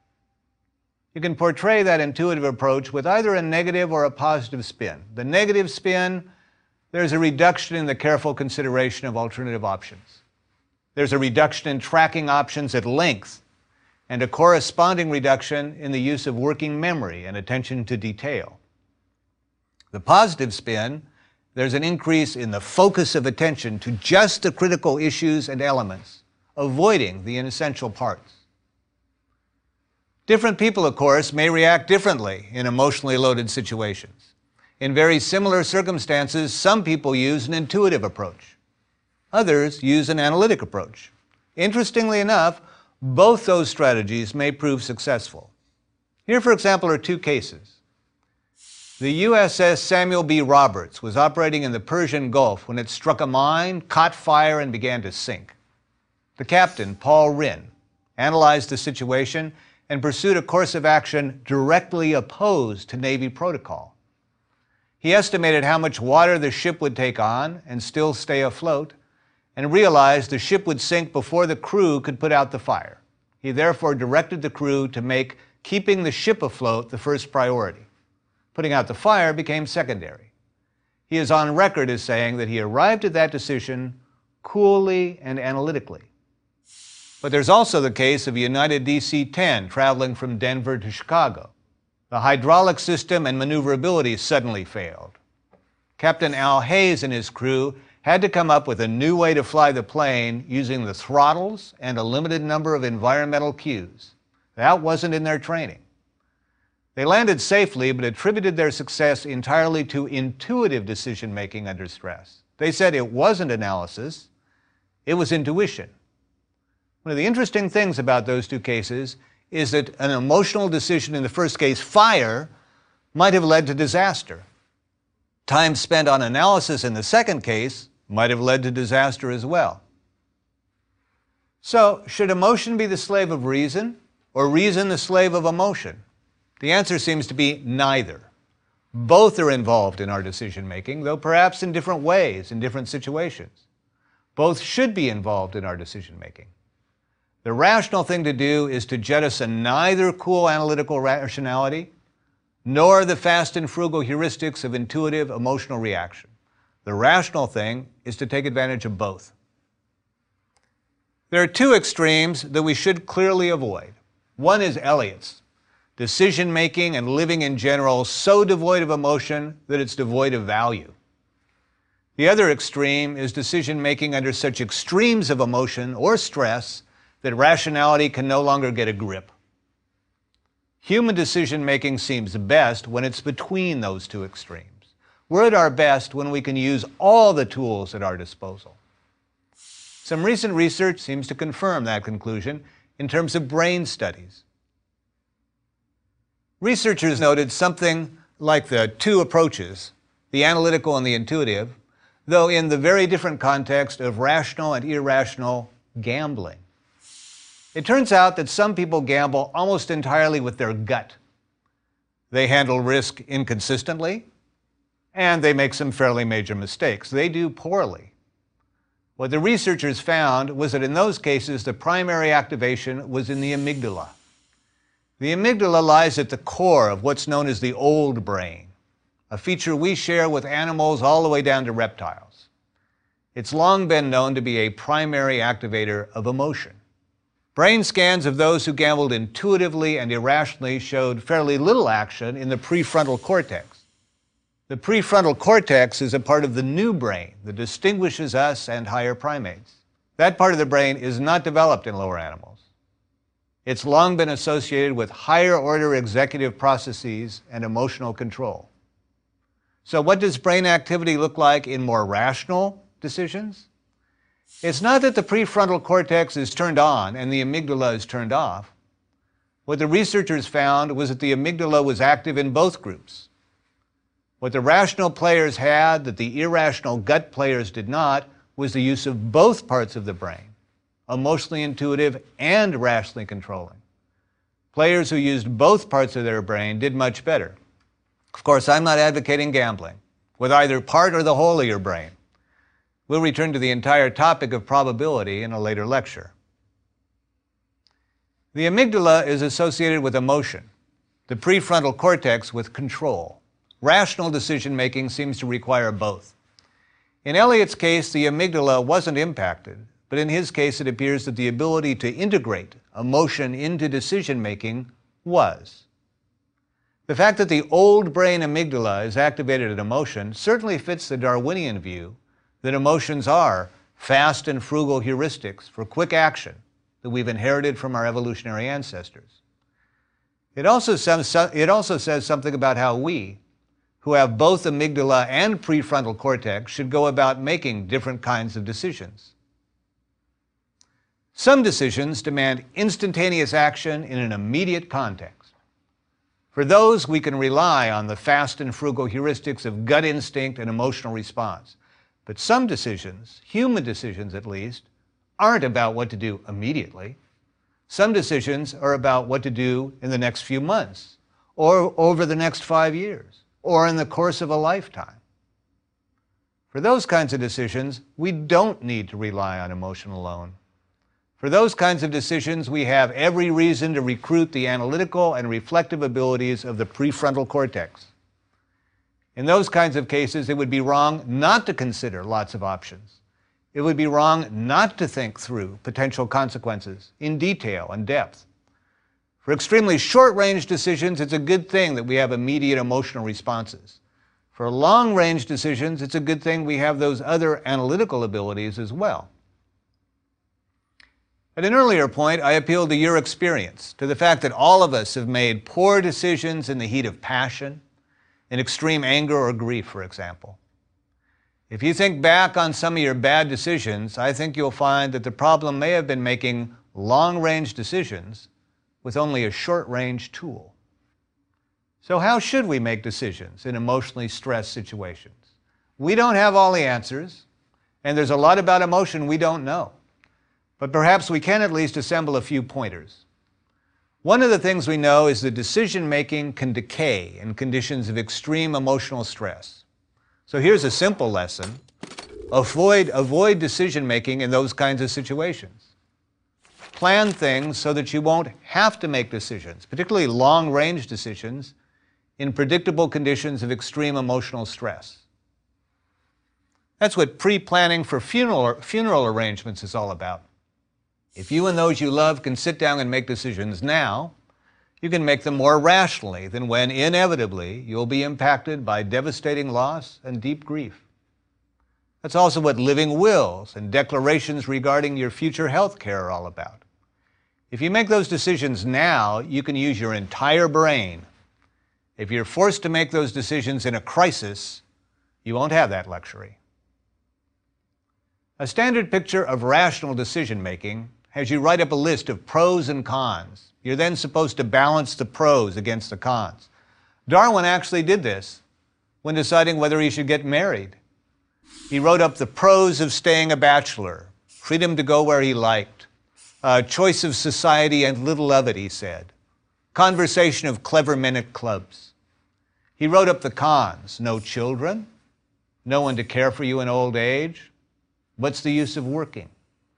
You can portray that intuitive approach with either a negative or a positive spin. The negative spin, there's a reduction in the careful consideration of alternative options. There's a reduction in tracking options at length, and a corresponding reduction in the use of working memory and attention to detail. The positive spin, there's an increase in the focus of attention to just the critical issues and elements, avoiding the inessential parts. Different people, of course, may react differently in emotionally loaded situations. In very similar circumstances, some people use an intuitive approach. Others use an analytic approach. Interestingly enough, both those strategies may prove successful. Here, for example, are two cases. The USS Samuel B. Roberts was operating in the Persian Gulf when it struck a mine, caught fire, and began to sink. The captain, Paul Rinn, analyzed the situation and pursued a course of action directly opposed to Navy protocol. He estimated how much water the ship would take on and still stay afloat, and realized the ship would sink before the crew could put out the fire. He therefore directed the crew to make keeping the ship afloat the first priority. Putting out the fire became secondary. He is on record as saying that he arrived at that decision, coolly and analytically. But there's also the case of United DC-10 traveling from Denver to Chicago. The hydraulic system and maneuverability suddenly failed. Captain Al Hayes and his crew had to come up with a new way to fly the plane using the throttles and a limited number of environmental cues. That wasn't in their training. They landed safely, but attributed their success entirely to intuitive decision-making under stress. They said it wasn't analysis, it was intuition. One of the interesting things about those two cases is that an emotional decision in the first case, fire, might have led to disaster. Time spent on analysis in the second case might have led to disaster as well. So, should emotion be the slave of reason, or reason the slave of emotion? The answer seems to be neither. Both are involved in our decision-making, though perhaps in different ways, in different situations. Both should be involved in our decision-making. The rational thing to do is to jettison neither cool analytical rationality nor the fast and frugal heuristics of intuitive emotional reaction. The rational thing is to take advantage of both. There are two extremes that we should clearly avoid. One is Eliot's, decision-making and living in general so devoid of emotion that it's devoid of value. The other extreme is decision-making under such extremes of emotion or stress that rationality can no longer get a grip. Human decision-making seems best when it's between those two extremes. We're at our best when we can use all the tools at our disposal. Some recent research seems to confirm that conclusion in terms of brain studies. Researchers noted something like the two approaches, the analytical and the intuitive, though in the very different context of rational and irrational gambling. It turns out that some people gamble almost entirely with their gut. They handle risk inconsistently, and they make some fairly major mistakes. They do poorly. What the researchers found was that in those cases, the primary activation was in the amygdala. The amygdala lies at the core of what's known as the old brain, a feature we share with animals all the way down to reptiles. It's long been known to be a primary activator of emotion. Brain scans of those who gambled intuitively and irrationally showed fairly little action in the prefrontal cortex. The prefrontal cortex is a part of the new brain that distinguishes us and higher primates. That part of the brain is not developed in lower animals. It's long been associated with higher order executive processes and emotional control. So what does brain activity look like in more rational decisions? It's not that the prefrontal cortex is turned on and the amygdala is turned off. What the researchers found was that the amygdala was active in both groups. What the rational players had that the irrational gut players did not was the use of both parts of the brain, emotionally intuitive and rationally controlling. Players who used both parts of their brain did much better. Of course, I'm not advocating gambling with either part or the whole of your brain. We'll return to the entire topic of probability in a later lecture. The amygdala is associated with emotion, the prefrontal cortex with control. Rational decision-making seems to require both. In Eliot's case, the amygdala wasn't impacted, but in his case, it appears that the ability to integrate emotion into decision-making was. The fact that the old brain amygdala is activated at emotion certainly fits the Darwinian view that emotions are fast and frugal heuristics for quick action that we've inherited from our evolutionary ancestors. It also says something about how we, who have both amygdala and prefrontal cortex, should go about making different kinds of decisions. Some decisions demand instantaneous action in an immediate context. For those, we can rely on the fast and frugal heuristics of gut instinct and emotional response. But some decisions, human decisions at least, aren't about what to do immediately. Some decisions are about what to do in the next few months, or over the next 5 years, or in the course of a lifetime. For those kinds of decisions, we don't need to rely on emotion alone. For those kinds of decisions, we have every reason to recruit the analytical and reflective abilities of the prefrontal cortex. In those kinds of cases, it would be wrong not to consider lots of options. It would be wrong not to think through potential consequences in detail and depth. For extremely short-range decisions, it's a good thing that we have immediate emotional responses. For long-range decisions, it's a good thing we have those other analytical abilities as well. At an earlier point, I appealed to your experience, to the fact that all of us have made poor decisions in the heat of passion, in extreme anger or grief, for example. If you think back on some of your bad decisions, I think you'll find that the problem may have been making long-range decisions with only a short-range tool. So how should we make decisions in emotionally stressed situations? We don't have all the answers, and there's a lot about emotion we don't know. But perhaps we can at least assemble a few pointers. One of the things we know is that decision-making can decay in conditions of extreme emotional stress. So here's a simple lesson. Avoid decision-making in those kinds of situations. Plan things so that you won't have to make decisions, particularly long-range decisions, in predictable conditions of extreme emotional stress. That's what pre-planning for funeral arrangements is all about. If you and those you love can sit down and make decisions now, you can make them more rationally than when, inevitably, you'll be impacted by devastating loss and deep grief. That's also what living wills and declarations regarding your future health care are all about. If you make those decisions now, you can use your entire brain. If you're forced to make those decisions in a crisis, you won't have that luxury. A standard picture of rational decision-making has you write up a list of pros and cons. You're then supposed to balance the pros against the cons. Darwin actually did this when deciding whether he should get married. He wrote up the pros of staying a bachelor, freedom to go where he liked, choice of society and little of it, he said, conversation of clever men at clubs. He wrote up the cons: no children, no one to care for you in old age. What's the use of working?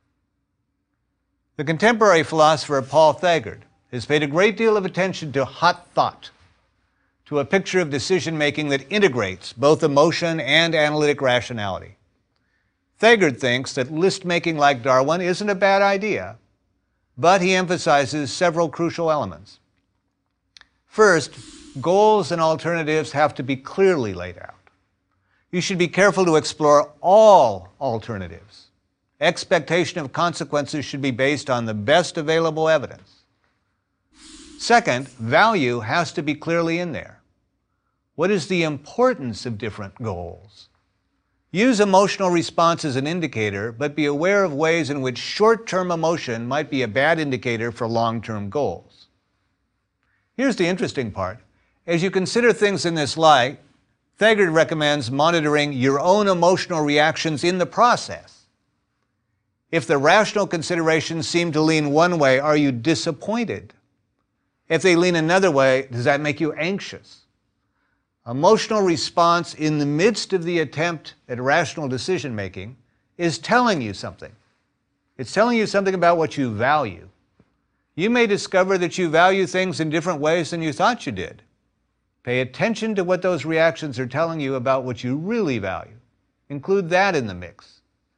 The contemporary philosopher Paul Thagard has paid a great deal of attention to hot thought, to a picture of decision-making that integrates both emotion and analytic rationality. Thagard thinks that list-making like Darwin isn't a bad idea, but he emphasizes several crucial elements. First, goals and alternatives have to be clearly laid out. You should be careful to explore all alternatives. Expectation of consequences should be based on the best available evidence. Second, value has to be clearly in there. What is the importance of different goals? Use emotional response as an indicator, but be aware of ways in which short-term emotion might be a bad indicator for long-term goals. Here's the interesting part. As you consider things in this light, Thagard recommends monitoring your own emotional reactions in the process. If the rational considerations seem to lean one way, are you disappointed? If they lean another way, does that make you anxious? Emotional response in the midst of the attempt at rational decision-making is telling you something. It's telling you something about what you value. You may discover that you value things in different ways than you thought you did. Pay attention to what those reactions are telling you about what you really value. Include that in the mix.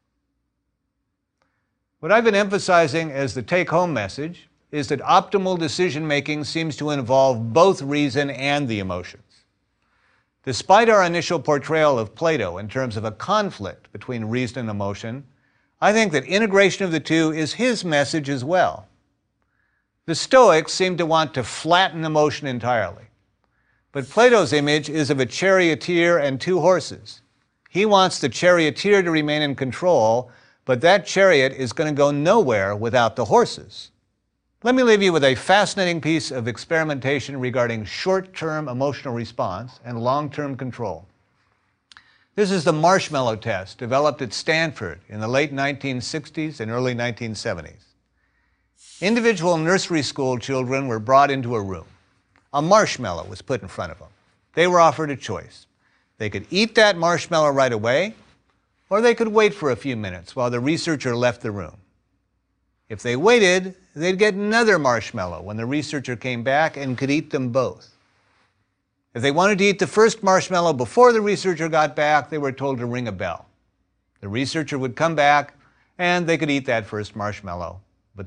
What I've been emphasizing as the take-home message is that optimal decision-making seems to involve both reason and the emotions. Despite our initial portrayal of Plato in terms of a conflict between reason and emotion, I think that integration of the two is his message as well. The Stoics seem to want to flatten emotion entirely. But Plato's image is of a charioteer and two horses. He wants the charioteer to remain in control, but that chariot is going to go nowhere without the horses. Let me leave you with a fascinating piece of experimentation regarding short-term emotional response and long-term control. This is the marshmallow test developed at Stanford in the late 1960s and early 1970s. Individual nursery school children were brought into a room. A marshmallow was put in front of them. They were offered a choice. They could eat that marshmallow right away, or they could wait for a few minutes while the researcher left the room. If they waited, they'd get another marshmallow when the researcher came back and could eat them both. If they wanted to eat the first marshmallow before the researcher got back, they were told to ring a bell. The researcher would come back, and they could eat that first marshmallow.